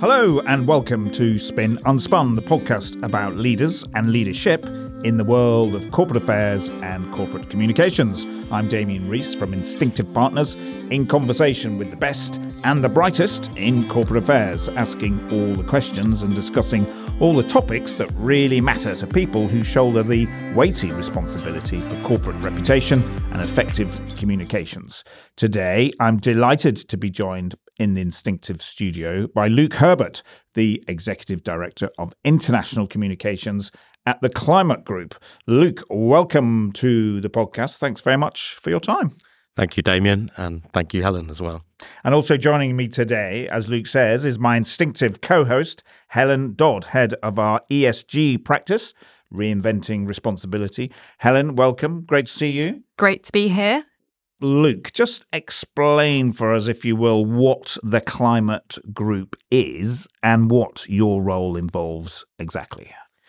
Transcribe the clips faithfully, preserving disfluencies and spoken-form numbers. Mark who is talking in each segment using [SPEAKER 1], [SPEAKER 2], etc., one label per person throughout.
[SPEAKER 1] Hello and welcome to Spin Unspun, the podcast about leaders and leadership in the world of corporate affairs and corporate communications. I'm Damien Rees from Instinctive Partners, in conversation with the best and the brightest in corporate affairs, asking all the questions and discussing all the topics that really matter to people who shoulder the weighty responsibility for corporate reputation and effective communications. Today, I'm delighted to be joined in the Instinctive studio by Luke Herbert, the Executive Director of International Communications at the Climate Group. Luke, welcome to the podcast. Thanks very much for your time.
[SPEAKER 2] Thank you, Damien, and thank you, Helen, as well.
[SPEAKER 1] And also joining me today, as Luke says, is my Instinctive co-host, Helen Dodd, head of our E S G practice, Reinventing Responsibility. Helen, welcome. Great to see you.
[SPEAKER 3] Great to be here.
[SPEAKER 1] Luke, just explain for us, if you will, what the Climate Group is and what your role involves exactly.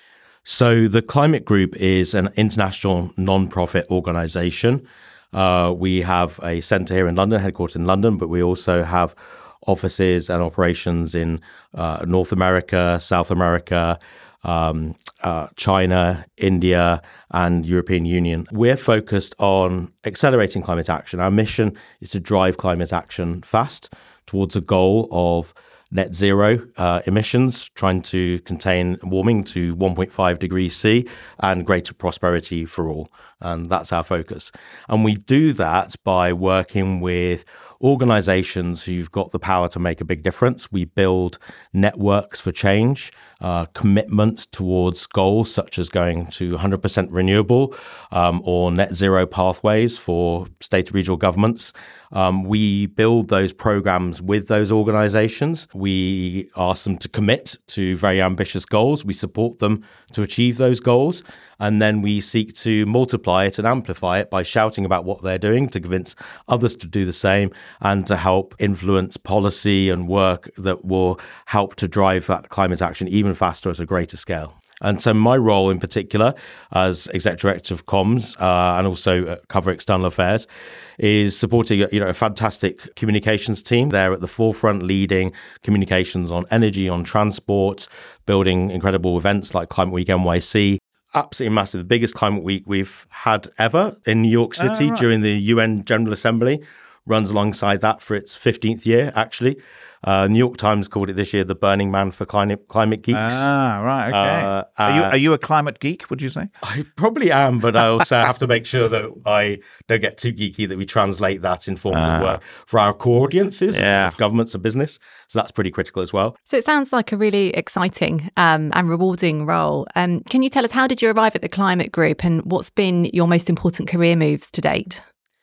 [SPEAKER 2] So the Climate Group is an international non-profit organisation. Uh, we have a centre here in London, headquartered in London, but we also have offices and operations in uh, North America, South America, um, uh, China, India, and European Union. We're focused on accelerating climate action. Our mission is to drive climate action fast towards a goal of net zero uh, emissions, trying to contain warming to one point five degrees C and greater prosperity for all. And that's our focus. And we do that by working with organizations who've got the power to make a big difference. We build networks for change, uh, commitments towards goals such as going to one hundred percent renewable um, or net zero pathways for state and regional governments. Um, we build those programs with those organizations. We ask them to commit to very ambitious goals. We support them to achieve those goals. And then we seek to multiply it and amplify it by shouting about what they're doing to convince others to do the same and to help influence policy and work that will help to drive that climate action even faster at a greater scale. And so my role in particular as Executive Director of Comms uh, and also uh, cover external affairs is supporting you know, a fantastic communications team. They're at the forefront leading communications on energy, on transport, building incredible events like Climate Week N Y C. Absolutely massive, the biggest climate week we've had ever in New York City oh, right. during the U N General Assembly. Runs alongside that for its fifteenth year, actually. Uh, New York Times called it this year the Burning Man for climate, climate geeks.
[SPEAKER 1] Ah, right, okay. Uh, are, you, are you a climate geek, would you say?
[SPEAKER 2] I probably am, but I also have to make sure that I don't get too geeky, that we translate that in forms uh, of work for our core audiences, yeah. of governments and business. So that's pretty critical as well.
[SPEAKER 3] So it sounds like a really exciting um, and rewarding role. Um, can you tell us, how did you arrive at the Climate Group and what's been your most important career moves to date?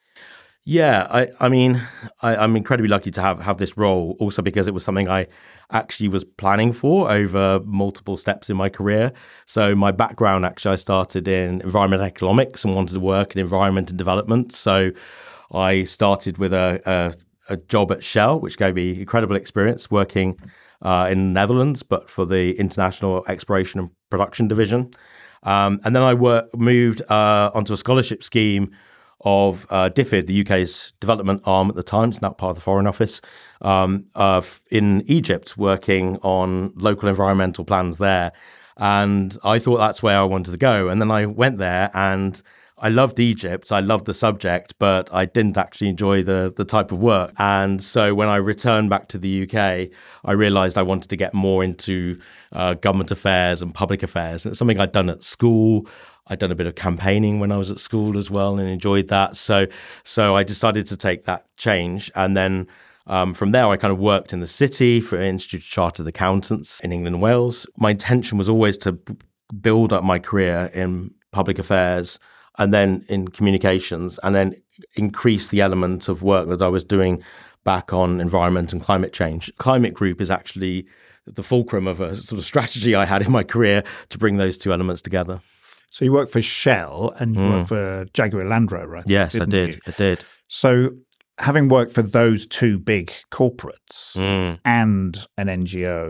[SPEAKER 2] Yeah, I, I mean, I, I'm incredibly lucky to have, have this role, also because it was something I actually was planning for over multiple steps in my career. So my background, actually, I started in environmental economics and wanted to work in environment and development. So I started with a, a, a job at Shell, which gave me incredible experience working uh, in the Netherlands, but for the International Exploration and Production Division. Um, and then I work, moved uh, onto a scholarship scheme of uh, DFID, the U K's development arm at the time. It's now part of the Foreign Office, um, uh, in Egypt, working on local environmental plans there. And I thought that's where I wanted to go. And then I went there and I loved Egypt. I loved the subject, but I didn't actually enjoy the, the type of work. And so when I returned back to the U K, I realized I wanted to get more into uh, government affairs and public affairs. And it's something I'd done at school. I'd done a bit of campaigning when I was at school as well and enjoyed that. So so I decided to take that change. And then um, from there, I kind of worked in the city for Institute of Chartered Accountants in England and Wales. My intention was always to b- build up my career in public affairs and then in communications, and then increase the element of work that I was doing back on environment and climate change. Climate Group is actually the fulcrum of a sort of strategy I had in my career to bring those two elements together.
[SPEAKER 1] So you work for Shell and you mm. work for Jaguar Land Rover, right?
[SPEAKER 2] Yes, I did.
[SPEAKER 1] You?
[SPEAKER 2] I did.
[SPEAKER 1] So having worked for those two big corporates mm. and an N G O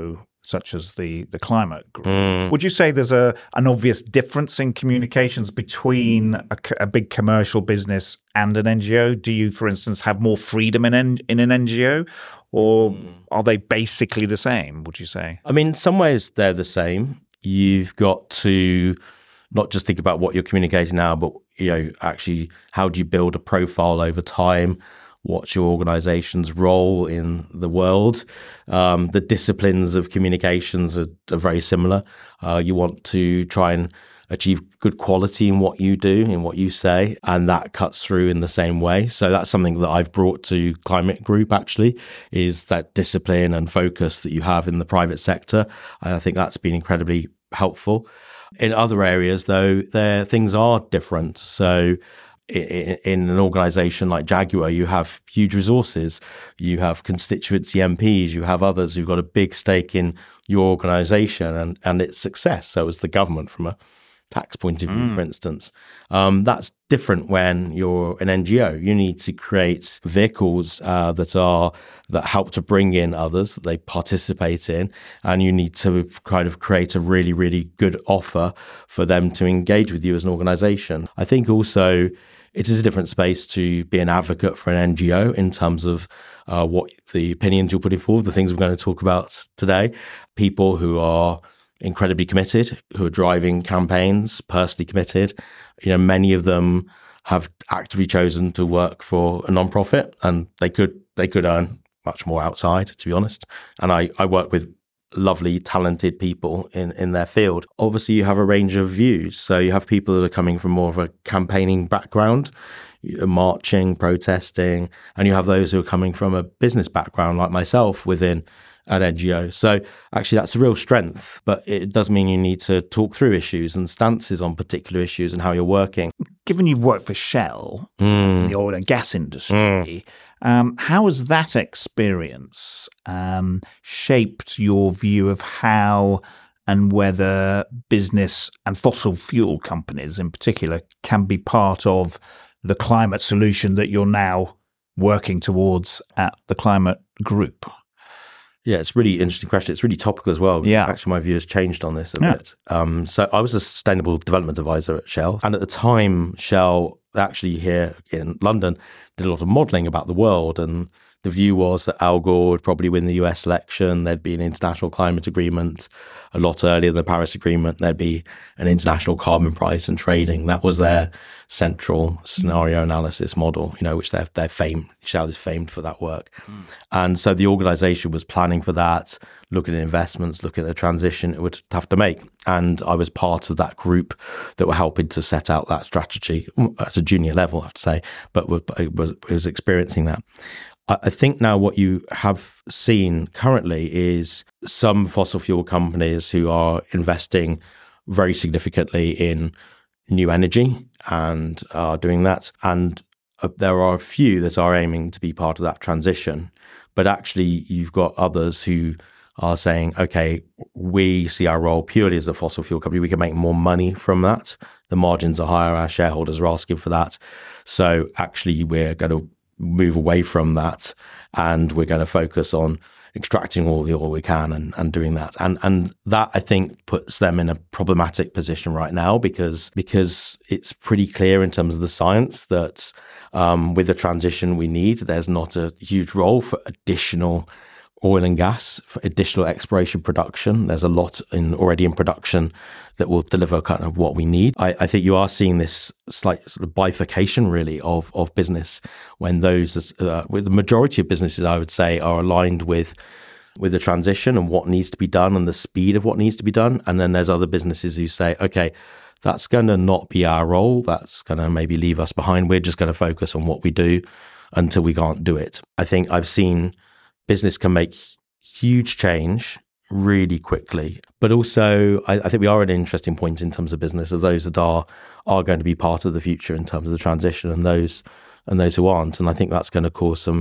[SPEAKER 1] such as the, the climate group.
[SPEAKER 2] Mm.
[SPEAKER 1] Would you say there's a an obvious difference in communications between a, a big commercial business and an N G O? Do you, for instance, have more freedom in, in, in an N G O, or mm. are they basically the same, would you say?
[SPEAKER 2] I mean, in some ways they're the same. You've got to not just think about what you're communicating now, but you know, actually, how do you build a profile over time? What's your organization's role in the world? Um, the disciplines of communications are, are very similar. Uh, you want to try and achieve good quality in what you do, in what you say, and that cuts through in the same way. So that's something that I've brought to Climate Group, actually, is that discipline and focus that you have in the private sector. And I think that's been incredibly helpful. In other areas, though, there things are different. So in, in an organization like Jaguar, you have huge resources, you have constituency M Ps, you have others who've got a big stake in your organization and, and its success. So is the government from a tax point of view, mm. for instance. Um, that's different when you're an N G O. You need to create vehicles uh, that are that help to bring in others that they participate in, and you need to kind of create a really, really good offer for them to engage with you as an organization. I think also it is a different space to be an advocate for an N G O in terms of uh, what the opinions you're putting forward, the things we're going to talk about today. People who are incredibly committed, who are driving campaigns, personally committed. You know, many of them have actively chosen to work for a nonprofit, and they could they could earn much more outside, to be honest. And I, I work with lovely, talented people in, in their field. Obviously, you have a range of views. So you have people that are coming from more of a campaigning background, marching, protesting, and you have those who are coming from a business background like myself within an N G O. So actually that's a real strength, but it does mean you need to talk through issues and stances on particular issues and how you're working.
[SPEAKER 1] Given you've worked for Shell mm. in the oil and gas industry, mm. um, how has that experience um, shaped your view of how and whether business and fossil fuel companies in particular can be part of the climate solution that you're now working towards at the Climate Group?
[SPEAKER 2] Yeah, it's a really interesting question. It's really topical as well.
[SPEAKER 1] Yeah.
[SPEAKER 2] Actually, my view has changed on this a
[SPEAKER 1] yeah.
[SPEAKER 2] bit. Um, so I was a sustainable development advisor at Shell. And at the time, Shell actually here in London did a lot of modelling about the world. And the view was that Al Gore would probably win the U S election. There'd be an international climate agreement a lot earlier than the Paris Agreement. There'd be an international carbon price and trading. That was their central scenario analysis model, you know, which they're, they're famed, Shell is famed for that work. Mm. And so the organization was planning for that, looking at investments, looking at the transition it would have to make. And I was part of that group that were helping to set out that strategy at a junior level, I have to say, but was, was experiencing that. I think now what you have seen currently is some fossil fuel companies who are investing very significantly in new energy and are doing that. And there are a few that are aiming to be part of that transition. But actually, you've got others who are saying, okay, we see our role purely as a fossil fuel company. We can make more money from that. The margins are higher. Our shareholders are asking for that. So actually, we're going to move away from that, and we're going to focus on extracting all the oil we can and, and doing that. And and that, I think, puts them in a problematic position right now because because it's pretty clear in terms of the science that um, with the transition we need, there's not a huge role for additional oil and gas, for additional exploration production. There's a lot in already in production that will deliver kind of what we need. I, I think you are seeing this slight sort of bifurcation really of of business when those, uh, with the majority of businesses, I would say, are aligned with with the transition and what needs to be done and the speed of what needs to be done. And then there's other businesses who say, okay, that's going to not be our role. That's going to maybe leave us behind. We're just going to focus on what we do until we can't do it. I think I've seen business can make huge change really quickly, but also I, I think we are at an interesting point in terms of business of those that are are going to be part of the future in terms of the transition and those and those who aren't. And I think that's going to cause some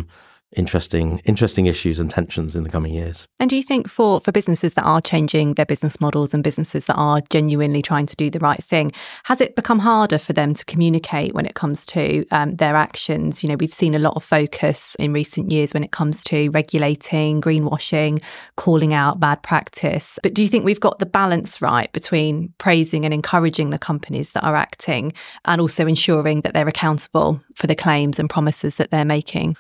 [SPEAKER 2] interesting interesting issues and tensions in the coming years.
[SPEAKER 3] And do you think for, for businesses that are changing their business models and businesses that are genuinely trying to do the right thing, has it become harder for them to communicate when it comes to um, their actions? You know, we've seen a lot of focus in recent years when it comes to regulating, greenwashing, calling out bad practice. But do you think we've got the balance right between praising and encouraging the companies that are acting and also ensuring that they're accountable for the claims and promises that they're making?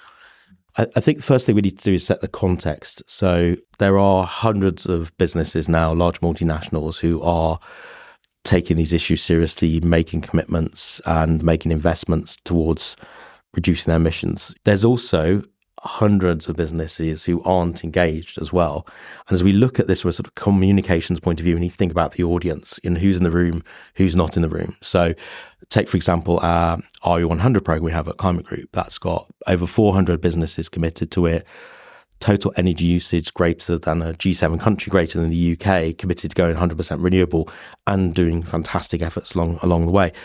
[SPEAKER 2] I think the first thing we need to do is set the context. So there are hundreds of businesses now, large multinationals, who are taking these issues seriously, making commitments and making investments towards reducing their emissions. There's also hundreds of businesses who aren't engaged as well. And as we look at this from a sort of communications point of view, we need to think about the audience and who's in the room, who's not in the room. So take, for example, our R E one hundred program we have at Climate Group. That's got over four hundred businesses committed to it. Total energy usage greater than a G seven country, greater than the U K, committed to going one hundred percent renewable and doing fantastic efforts along, along the way.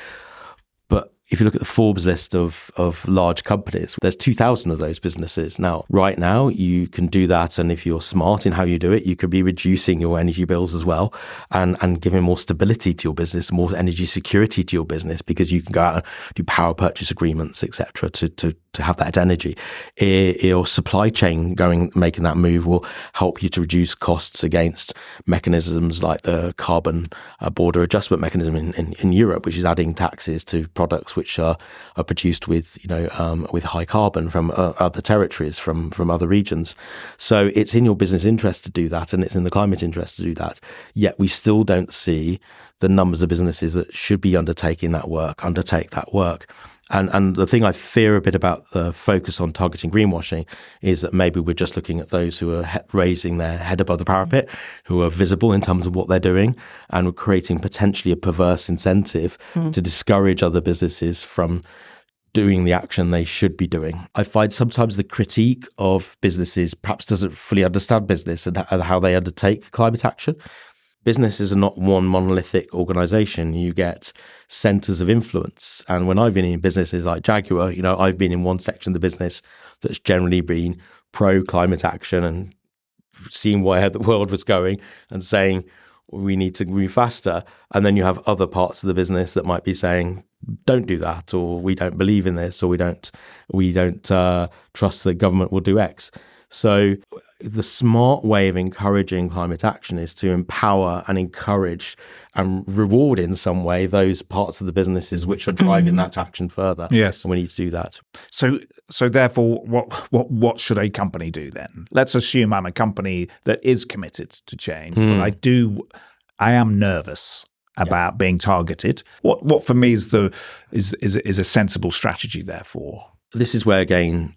[SPEAKER 2] But if you look at the Forbes list of of large companies, there's two thousand of those businesses. Now, right now, you can do that. And if you're smart in how you do it, you could be reducing your energy bills as well and, and giving more stability to your business, more energy security to your business, because you can go out and do power purchase agreements, et cetera, to, to, to have that energy. Your supply chain going, making that move will help you to reduce costs against mechanisms like the carbon uh, border adjustment mechanism in, in, in Europe, which is adding taxes to products which are, are produced with, you know, um, with high carbon from uh, other territories, from, from other regions. So it's in your business interest to do that, and it's in the climate interest to do that. Yet we still don't see the numbers of businesses that should be undertaking that work, undertake that work. And and the thing I fear a bit about the focus on targeting greenwashing is that maybe we're just looking at those who are he- raising their head above the parapet, who are visible in terms of what they're doing, and we're creating potentially a perverse incentive mm. to discourage other businesses from doing the action they should be doing. I find sometimes the critique of businesses perhaps doesn't fully understand business and how they undertake climate action. Businesses are not one monolithic organization. You get centers of influence. And when I've been in businesses like Jaguar, you know, I've been in one section of the business that's generally been pro climate action and seeing where the world was going and saying we need to move faster. And then you have other parts of the business that might be saying, don't do that, or we don't believe in this, or we don't, we don't uh, trust that government will do X. So the smart way of encouraging climate action is to empower and encourage and reward in some way those parts of the businesses which are driving that action further.
[SPEAKER 1] Yes.
[SPEAKER 2] And we need to do that.
[SPEAKER 1] So so therefore, what what what should a company do then? Let's assume I'm a company that is committed to change, mm. but I do I am nervous about yeah. being targeted. What what for me is the is is is a sensible strategy therefore?
[SPEAKER 2] This is where again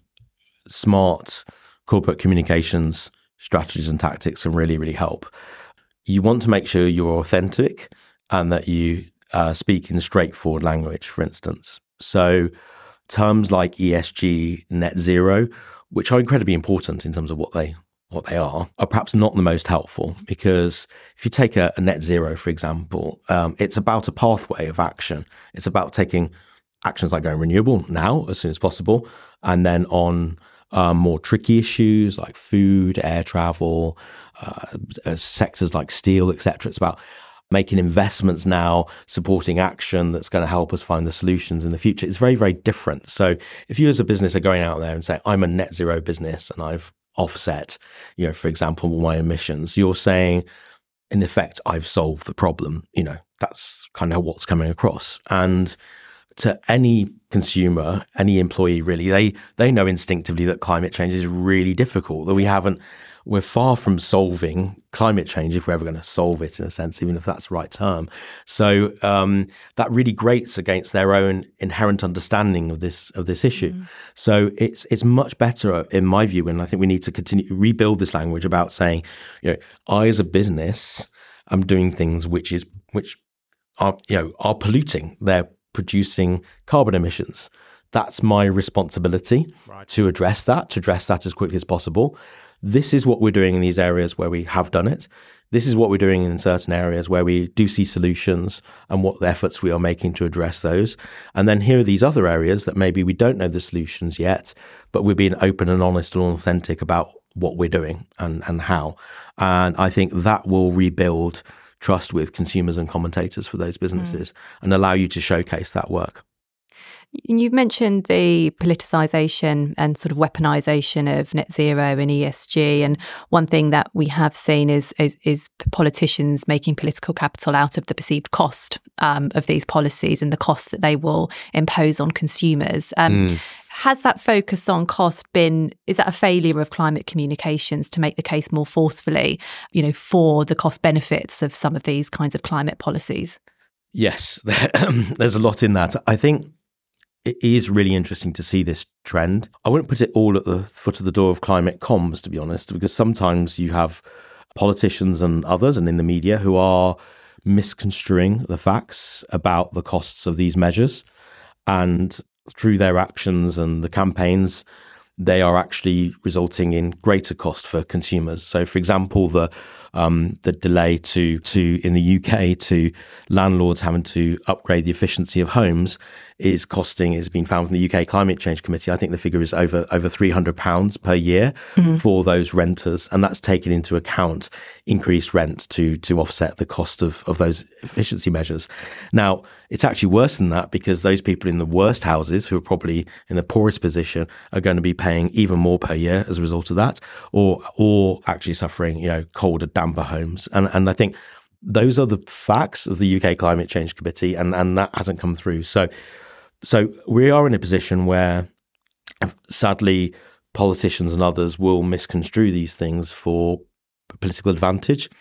[SPEAKER 2] smart corporate communications strategies and tactics can really, really help. You want to make sure you're authentic and that you uh, speak in straightforward language, for instance. So terms like E S G, net zero, which are incredibly important in terms of what they what they are, are perhaps not the most helpful, because if you take a, a net zero, for example, um, it's about a pathway of action. It's about taking actions like going renewable now as soon as possible, and then on Um, more tricky issues like food, air travel, uh, uh, sectors like steel, et cetera. It's about making investments now, supporting action that's going to help us find the solutions in the future. It's very, very different. So if you as a business are going out there and say, I'm a net zero business and I've offset, you know, for example, my emissions, you're saying, in effect, I've solved the problem. You know, that's kind of what's coming across. And to any consumer, any employee, really, they they know instinctively that climate change is really difficult, that we haven't, we're far from solving climate change if we're ever going to solve it in a sense, even if that's the right term. So um, that really grates against their own inherent understanding of this of this issue. Mm. So it's it's much better, in my view, and I think we need to continue to rebuild this language about saying, you know, I as a business am doing things which is which are you know are polluting. They're producing carbon emissions. That's my responsibility right. to address that, to address that as quickly as possible. This is what we're doing in these areas where we have done it. this is what we're doing in certain areas where we do see solutions and what efforts we are making to address those. And then here are these other areas that maybe we don't know the solutions yet, but we're being open and honest and authentic about what we're doing and, and how. And I think that will rebuild trust with consumers and commentators for those businesses mm. and allow you to showcase that work.
[SPEAKER 3] You've mentioned the politicisation and sort of weaponisation of net zero and E S G. And one thing that we have seen is is, is politicians making political capital out of the perceived cost um, of these policies and the costs that they will impose on consumers. Um, mm. Has that focus on cost been, is that a failure of climate communications to make the case more forcefully, you know, for the cost benefits of some of these kinds of climate policies?
[SPEAKER 2] Yes, there's a lot in that. I think it is really interesting to see this trend. I wouldn't put it all at the foot of the door of climate comms, to be honest, because sometimes you have politicians and others and in the media who are misconstruing the facts about the costs of these measures. And through their actions and the campaigns, they are actually resulting in greater cost for consumers. So, for example, the um, the delay to to in the U K to landlords having to upgrade the efficiency of homes is costing, has been found from the U K Climate Change Committee. I think the figure is over over three hundred pounds per year mm-hmm. for those renters, and that's taken into account increased rent to to offset the cost of of those efficiency measures. Now, it's actually worse than that because those people in the worst houses, who are probably in the poorest position, are going to be paying even more per year as a result of that, or or actually suffering, you know, colder, damper homes. And and I think those are the facts of the U K Climate Change Committee, and, and that hasn't come through. So so we are in a position where, sadly, politicians and others will misconstrue these things for political advantage.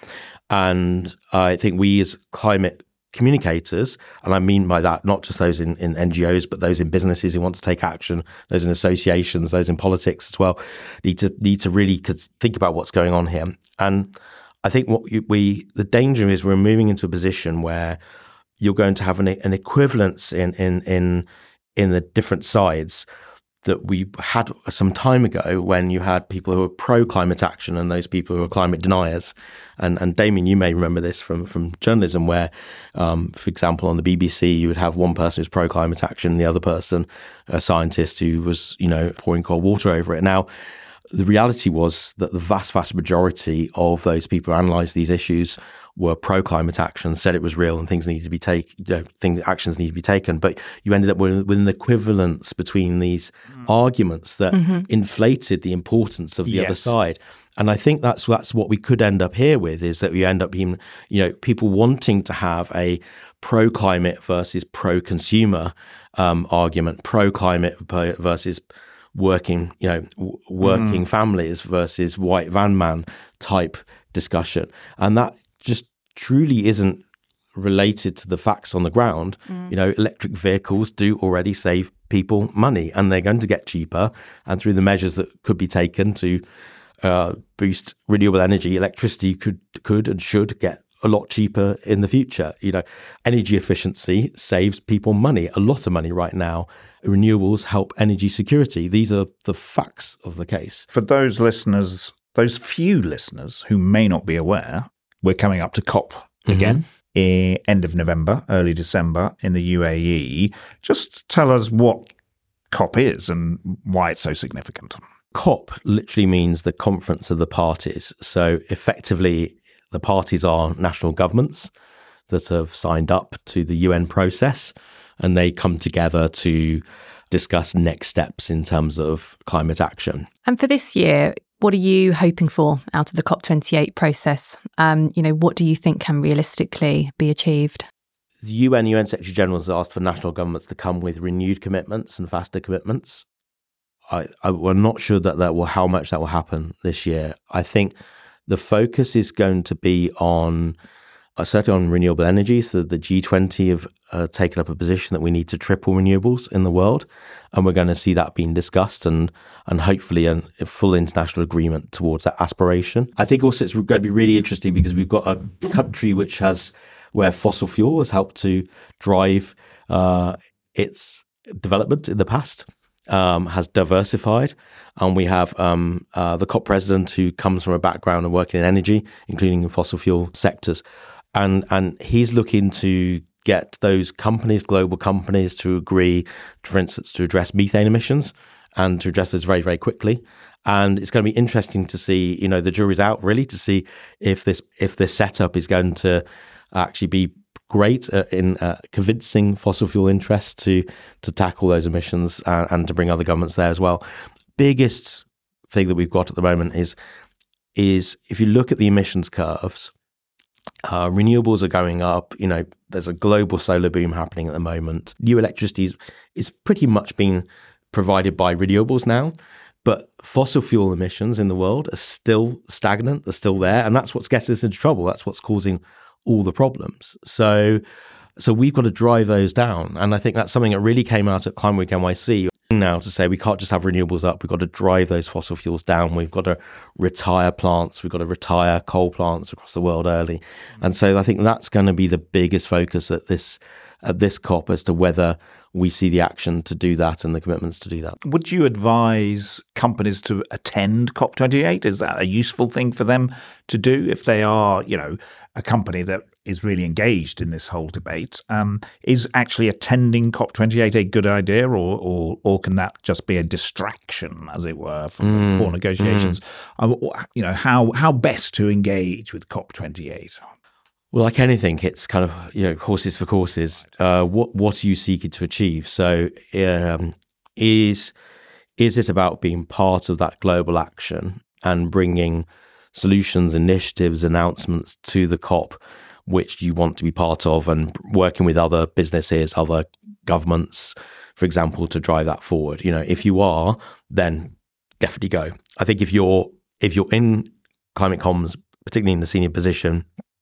[SPEAKER 2] And I think we as climate communicators, and I mean by that not just those in, in N G Os, but those in businesses who want to take action, those in associations, those in politics as well, need to need to really think about what's going on here. And I think what we the danger is we're moving into a position where you're going to have an, an equivalence in in in in the different sides that we had some time ago when you had people who were pro-climate action and those people who were climate deniers. And, and Damien, you may remember this from, from journalism where, um, for example, on the B B C, you would have one person who's pro-climate action and the other person, a scientist who was, you know, pouring cold water over it. Now, the reality was that the vast, vast majority of those people who analysed these issues were pro-climate action, said it was real and things needed to be taken, you know, things, actions need to be taken. But you ended up with, with an equivalence between these mm. arguments that mm-hmm. inflated the importance of the yes. other side. And I think that's that's what we could end up here with, is that we end up being, you know, people wanting to have a pro-climate versus pro-consumer um, argument, pro-climate versus working, you know, w- working mm. families versus white van man type discussion. And that just truly isn't related to the facts on the ground. Mm. You know, electric vehicles do already save people money, and they're going to get cheaper. And through the measures that could be taken to uh, boost renewable energy, electricity could could and should get a lot cheaper in the future. You know, energy efficiency saves people money, a lot of money right now. Renewables help energy security. These are the facts of the case.
[SPEAKER 1] For those listeners, those few listeners who may not be aware, we're coming up to COP again, mm-hmm. end of November, early December in the U A E. Just tell us what COP is and why it's so significant.
[SPEAKER 2] COP literally means the Conference of the Parties. So effectively, the parties are national governments that have signed up to the U N process, and they come together to discuss next steps in terms of climate action.
[SPEAKER 3] And for this year, what are you hoping for out of the COP twenty-eight process? Um, you know, what do you think can realistically be achieved?
[SPEAKER 2] The U N, U N Secretary General has asked for national governments to come with renewed commitments and faster commitments. I, I, we're not sure that that will, how much that will happen this year. I think the focus is going to be on, uh, certainly on renewable energy. So the G twenty have uh, taken up a position that we need to triple renewables in the world. And we're going to see that being discussed and and hopefully a, a full international agreement towards that aspiration. I think also it's going to be really interesting because we've got a country which has, where fossil fuel has helped to drive uh, its development in the past. um, has diversified, and we have um, uh, the COP president who comes from a background of working in energy, including in fossil fuel sectors, and and he's looking to get those companies, global companies, to agree, for instance, to address methane emissions and to address those very, very quickly. And it's going to be interesting to see, you know, the jury's out really to see if this if this setup is going to actually be great uh, in uh, convincing fossil fuel interests to to tackle those emissions and, and to bring other governments there as well. Biggest thing that we've got at the moment is is if you look at the emissions curves, uh, renewables are going up. You know, there's a global solar boom happening at the moment. New electricity is, is pretty much being provided by renewables now. But fossil fuel emissions in the world are still stagnant, they're still there, and that's what's getting us into trouble. That's what's causing all the problems. So so we've got to drive those down. And I think that's something that really came out at Climate Week N Y C now, to say we can't just have renewables up, we've got to drive those fossil fuels down. We've got to retire plants, we've got to retire coal plants across the world early. And so I think that's going to be the biggest focus at this at this COP, as to whether we see the action to do that and the commitments to do that.
[SPEAKER 1] Would you advise companies to attend COP twenty-eight? Is that a useful thing for them to do if they are, you know, a company that is really engaged in this whole debate? Um, is actually attending COP twenty-eight a good idea, or, or or can that just be a distraction, as it were, from mm. poor negotiations? Mm. Um, you know, how how best to engage with COP twenty-eight?
[SPEAKER 2] Well, like anything, it's kind of, you know, horses for courses. Uh, what what are you seeking to achieve? So, um, is is it about being part of that global action and bringing solutions, initiatives, announcements to the COP, which you want to be part of, and working with other businesses, other governments, for example, to drive that forward? You know, if you are, then definitely go. I think if you're if you're in climate comms, particularly in the senior position,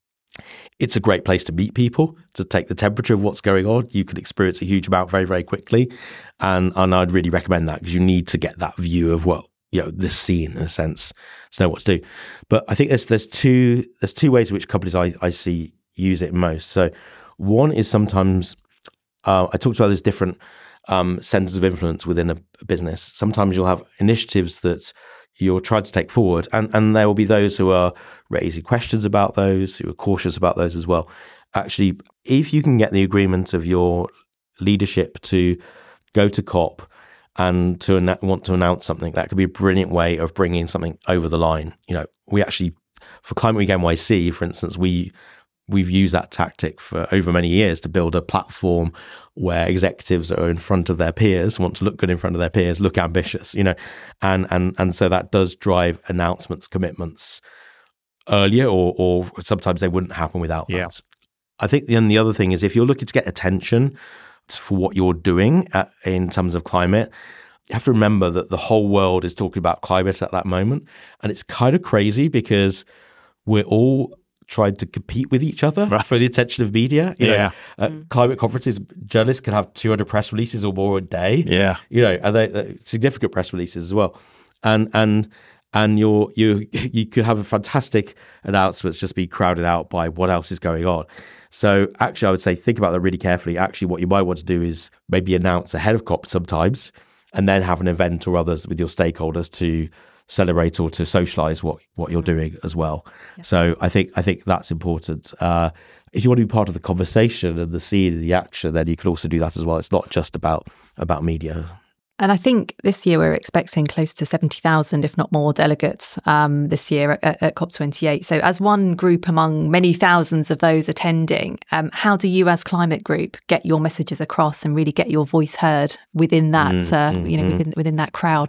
[SPEAKER 2] it's a great place to meet people, to take the temperature of what's going on. You can experience a huge amount very, very quickly. And, and I'd really recommend that, because you need to get that view of what, you know, the scene, in a sense, to know what to do. But I think there's there's two there's two ways in which companies I, I see use it most. So one is sometimes, uh, I talked about those different um, centers of influence within a, a business. Sometimes you'll have initiatives that you're trying to take forward, and, and there will be those who are raising questions about those, who are cautious about those as well. Actually, if you can get the agreement of your leadership to go to COP and to an- want to announce something, that could be a brilliant way of bringing something over the line. You know, we actually, for Climate Week N Y C, for instance, we we've used that tactic for over many years to build a platform where executives are in front of their peers, want to look good in front of their peers, look ambitious, you know, and and and so that does drive announcements, commitments earlier, or or sometimes they wouldn't happen without
[SPEAKER 1] yeah.
[SPEAKER 2] that. I think then the other thing is, if you're looking to get attention for what you're doing at, in terms of climate, you have to remember that the whole world is talking about climate at that moment, and it's kind of crazy because we're all tried to compete with each other right. for the attention of media. You
[SPEAKER 1] yeah.
[SPEAKER 2] know, at mm. climate conferences, journalists can have two hundred press releases or more a day.
[SPEAKER 1] Yeah.
[SPEAKER 2] You know, and they, they significant press releases as well. And and and you're you you could have a fantastic announcements just be crowded out by what else is going on. So actually, I would say think about that really carefully. Actually, what you might want to do is maybe announce ahead of COP sometimes, and then have an event or others with your stakeholders to celebrate or to socialize what, what you're doing as well. Yeah. So I think I think that's important. Uh, if you want to be part of the conversation and the scene and the action, then you can also do that as well. It's not just about about media.
[SPEAKER 3] And I think this year we're expecting close to seventy thousand, if not more, delegates um, this year at, at COP twenty-eight. So as one group among many thousands of those attending, um, how do you as Climate Group get your messages across and really get your voice heard within that, mm, uh, mm, you know, mm. within, within that crowd?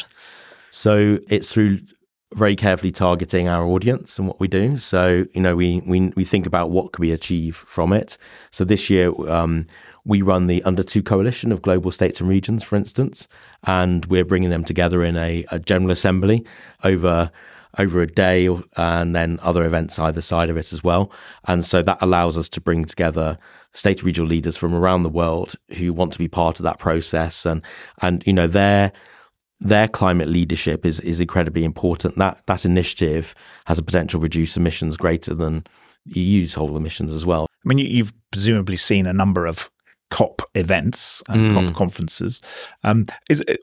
[SPEAKER 3] So
[SPEAKER 2] it's through very carefully targeting our audience and what we do. So, you know, we we we think about what can we achieve from it. So this year, um, we run the Under Two Coalition of global states and regions, for instance, and we're bringing them together in a, a general assembly over over a day, and then other events either side of it as well. And so that allows us to bring together state and regional leaders from around the world who want to be part of that process, and and you know their their climate leadership is is incredibly important. That that initiative has a potential to reduce emissions greater than E U's whole emissions as well.
[SPEAKER 1] I mean, you've presumably seen a number of COP events and mm. COP conferences. Um, is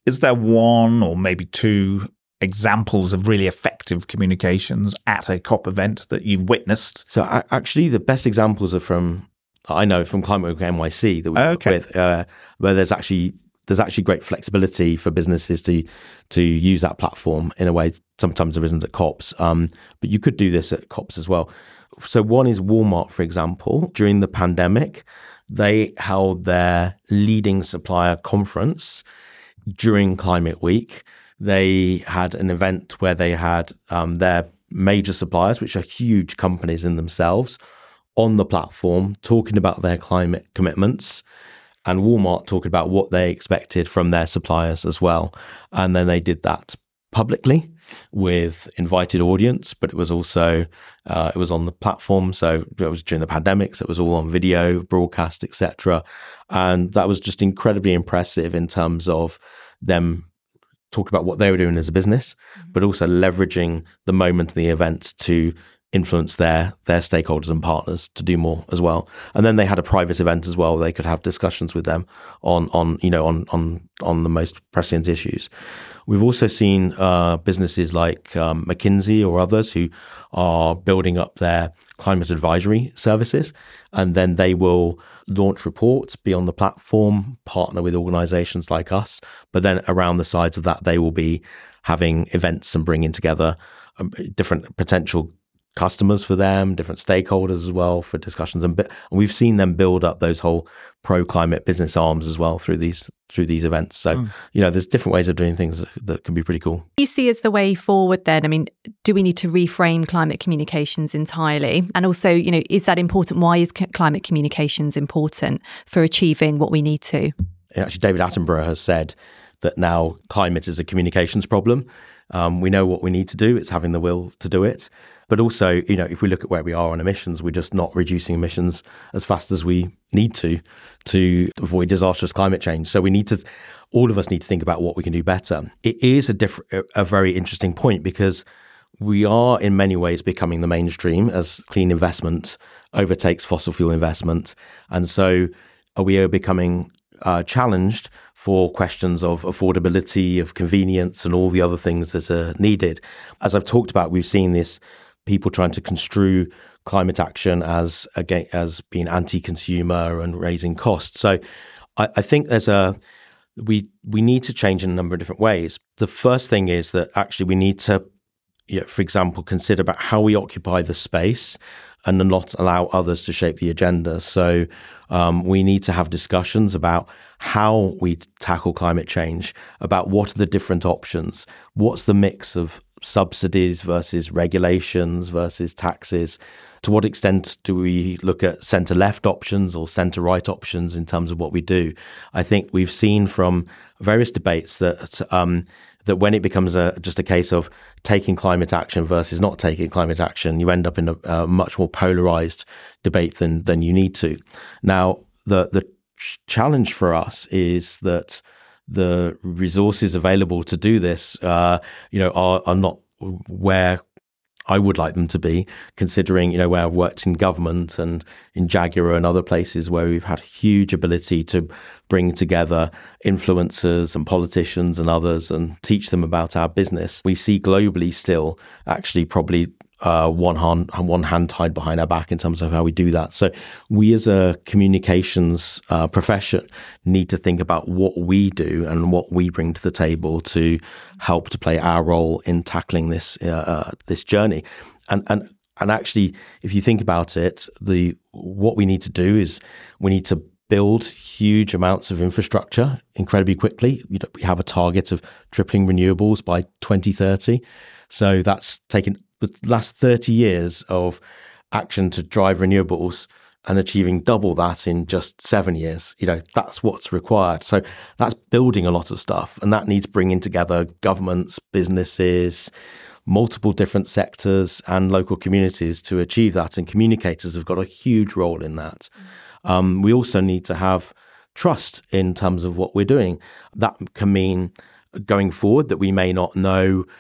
[SPEAKER 1] Is there one or maybe two examples of really effective communications at a COP event that you've witnessed?
[SPEAKER 2] So uh, actually, the best examples are from, I know, from Climate Week N Y C that we work
[SPEAKER 1] okay.
[SPEAKER 2] with, uh, where there's actually there's actually great flexibility for businesses to to use that platform in a way sometimes there isn't at COPs. Um, but you could do this at COPs as well. So one is Walmart, for example. During the pandemic, they held their leading supplier conference during Climate Week. They had an event where they had um, their major suppliers, which are huge companies in themselves, on the platform talking about their climate commitments, and Walmart talking about what they expected from their suppliers as well. And then they did that publicly with invited audience, but it was also uh, it was on the platform. So it was during the pandemic, so it was all on video, broadcast, et cetera. And that was just incredibly impressive in terms of them talking about what they were doing as a business, but also leveraging the moment of the event to influence their their stakeholders and partners to do more as well. And then they had a private event as well. They could have discussions with them on on you know on on on the most prescient issues. We've also seen uh, businesses like um, McKinsey or others who are building up their climate advisory services, and then they will launch reports, be on the platform, partner with organizations like us. But then around the sides of that, they will be having events and bringing together um, different potential customers for them, different stakeholders as well for discussions, and, and we've seen them build up those whole pro-climate business arms as well through these through these events. So mm. you know, there's different ways of doing things that, that can be pretty cool.
[SPEAKER 3] You see as the way forward then? I mean, do we need to reframe climate communications entirely? And also, you know, is that important? Why is climate communications important for achieving what we need to?
[SPEAKER 2] Actually, David Attenborough has said that now climate is a communications problem. Um, we know what we need to do. It's having the will to do it. But also, you know, if we look at where we are on emissions, we're just not reducing emissions as fast as we need to to avoid disastrous climate change. So we need to, all of us need to think about what we can do better. It is a different, a very interesting point because we are in many ways becoming the mainstream as clean investment overtakes fossil fuel investment. And so we are becoming uh, challenged for questions of affordability, of convenience, and all the other things that are needed. As I've talked about, we've seen this people trying to construe climate action as again as being anti-consumer and raising costs. So I, I think there's a we we need to change in a number of different ways. The first thing is that actually we need to, you know, for example, consider about how we occupy the space and not allow others to shape the agenda. So um, we need to have discussions about how we tackle climate change, about what are the different options, what's the mix of subsidies versus regulations versus taxes. To what extent do we look at centre-left options or centre-right options in terms of what we do? I think we've seen from various debates that um, that when it becomes a, just a case of taking climate action versus not taking climate action, you end up in a, a much more polarised debate than than you need to. Now, the the ch- challenge for us is that the resources available to do this, uh, you know, are, are not where I would like them to be, considering, you know, where I've worked in government and in Jaguar and other places where we've had huge ability to bring together influencers and politicians and others and teach them about our business. We see globally still actually probably Uh, one hand, one hand tied behind our back in terms of how we do that. So we as a communications uh, profession need to think about what we do and what we bring to the table to help to play our role in tackling this uh, uh, this journey. And and and actually, if you think about it, the what we need to do is we need to build huge amounts of infrastructure incredibly quickly. We have a target of tripling renewables by twenty thirty. So that's taken the last thirty years of action to drive renewables and achieving double that in just seven years. You know, that's what's required. So that's building a lot of stuff, and that needs bringing together governments, businesses, multiple different sectors and local communities to achieve that. And communicators have got a huge role in that. Um, we also need to have trust in terms of what we're doing. That can mean going forward that we may not know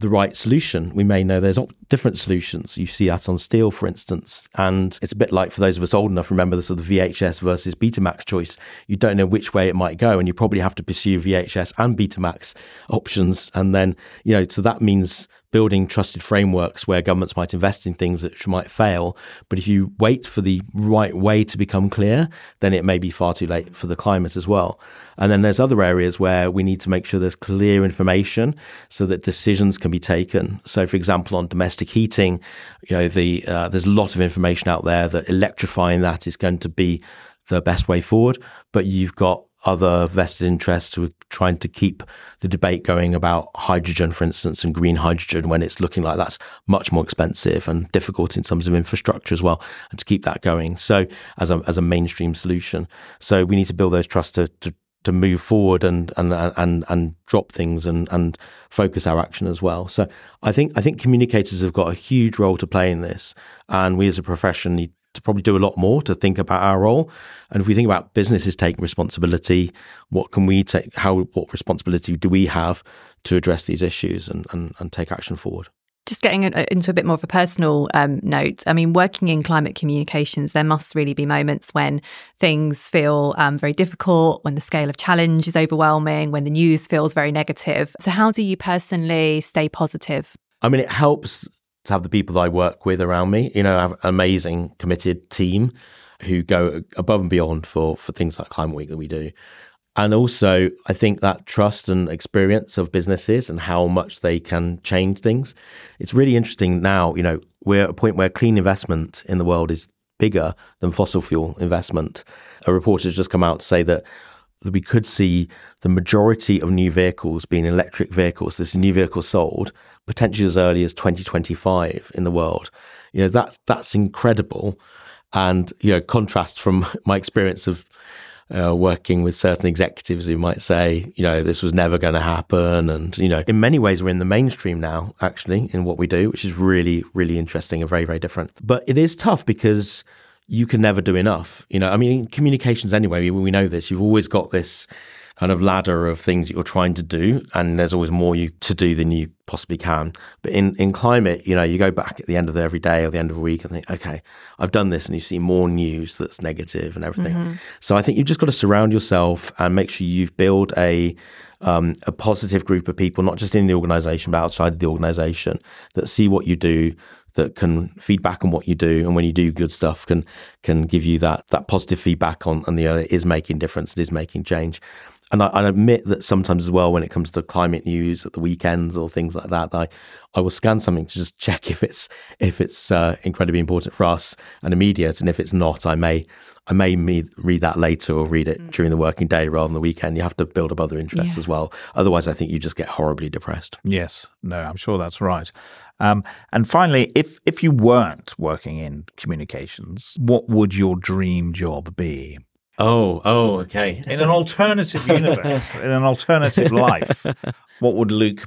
[SPEAKER 2] the right solution. We may know there's op- different solutions. You see that on steel, for instance. And it's a bit like, for those of us old enough, remember the sort of V H S versus Betamax choice. You don't know which way it might go, and you probably have to pursue V H S and Betamax options. And then, you know, so that means building trusted frameworks where governments might invest in things that might fail. But if you wait for the right way to become clear, then it may be far too late for the climate as well. And then there's other areas where we need to make sure there's clear information so that decisions can be taken. So, for example, on domestic heating, you know, the uh, there's a lot of information out there that electrifying that is going to be the best way forward. But you've got other vested interests who are trying to keep the debate going about hydrogen, for instance, and green hydrogen, when it's looking like that's much more expensive and difficult in terms of infrastructure as well, and to keep that going. So as a as a mainstream solution. So we need to build those trusts to to, to move forward and and and and drop things and and focus our action as well. So I think I think communicators have got a huge role to play in this, and we as a profession need to probably do a lot more to think about our role. And if we think about businesses taking responsibility, what can we take, how, what responsibility do we have to address these issues and, and, and take action forward?
[SPEAKER 3] Just getting into a bit more of a personal um, note, I mean, working in climate communications, there must really be moments when things feel um, very difficult, when the scale of challenge is overwhelming, when the news feels very negative. So how do you personally stay positive?
[SPEAKER 2] I mean, it helps to have the people that I work with around me. You know, I have an amazing, committed team who go above and beyond for, for things like Climate Week that we do. And also, I think that trust and experience of businesses and how much they can change things. It's really interesting now, you know, we're at a point where clean investment in the world is bigger than fossil fuel investment. A report has just come out to say that that we could see the majority of new vehicles being electric vehicles, this new vehicle sold, potentially as early as twenty twenty-five in the world. You know, that, that's incredible. And, you know, contrast from my experience of uh, working with certain executives who might say, you know, this was never going to happen. And, you know, in many ways, we're in the mainstream now, actually, in what we do, which is really, really interesting and very, very different. But it is tough because you can never do enough. You know, I mean, in communications anyway, we, we know this. You've always got this kind of ladder of things that you're trying to do, and there's always more you to do than you possibly can. But in, in climate, you know, you go back at the end of every day or the end of a week and think, okay, I've done this, and you see more news that's negative and everything. Mm-hmm. So I think you've just got to surround yourself and make sure you've built a um, a positive group of people, not just in the organisation, but outside of the organisation, that see what you do, that can feed back on what you do, and when you do good stuff, can can give you that that positive feedback on, and the uh, it is making difference, it is making change. And I, I admit that sometimes as well, when it comes to climate news at the weekends or things like that, I I will scan something to just check if it's if it's uh, incredibly important for us and immediate, and if it's not, I may I may me- read that later or read it mm. during the working day rather than the weekend. You have to build up other interests yeah. as well. Otherwise, I think you just get horribly depressed.
[SPEAKER 1] Yes, no, I'm sure that's right. Um, and finally, if if you weren't working in communications, what would your dream job be?
[SPEAKER 2] Oh, oh, okay.
[SPEAKER 1] In an alternative universe, in an alternative life, what would Luke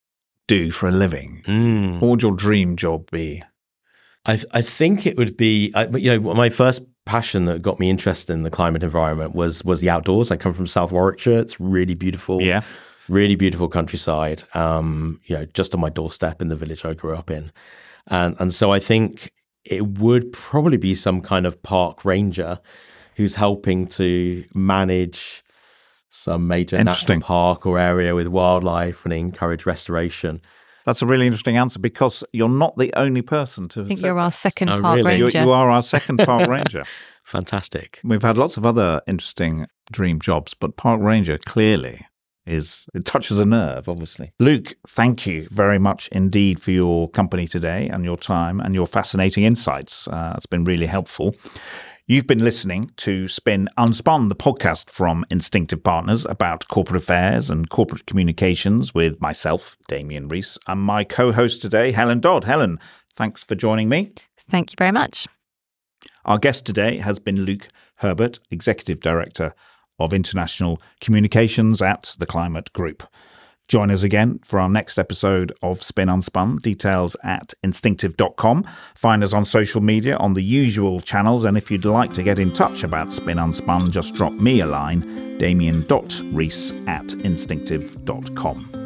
[SPEAKER 1] do for a living? Mm. What would your dream job be?
[SPEAKER 2] I I think it would be, I, you know, my first passion that got me interested in the climate environment was was the outdoors. I come from South Warwickshire. It's really beautiful.
[SPEAKER 1] Yeah.
[SPEAKER 2] Really beautiful countryside, um, you know, just on my doorstep in the village I grew up in. And and so I think it would probably be some kind of park ranger who's helping to manage some major national park or area with wildlife and encourage restoration.
[SPEAKER 1] That's a really interesting answer, because you're not the only person to
[SPEAKER 3] I think you're our second
[SPEAKER 2] oh,
[SPEAKER 3] park
[SPEAKER 2] really?
[SPEAKER 3] ranger.
[SPEAKER 1] You, you are our second park ranger.
[SPEAKER 2] Fantastic.
[SPEAKER 1] We've had lots of other interesting dream jobs, but park ranger clearly is, it touches a nerve, obviously. Luke, thank you very much indeed for your company today and your time and your fascinating insights. Uh, it's been really helpful. You've been listening to Spin Unspun, the podcast from Instinctive Partners about corporate affairs and corporate communications, with myself, Damien Rees, and my co-host today, Helen Dodd. Helen, thanks for joining me.
[SPEAKER 3] Thank you very much.
[SPEAKER 1] Our guest today has been Luke Herbert, Executive Director of International Communications at the Climate Group. Join us again for our next episode of Spin Unspun. Details at instinctive dot com. Find us on social media on the usual channels. And if you'd like to get in touch about Spin Unspun, just drop me a line, damien dot rees at instinctive dot com.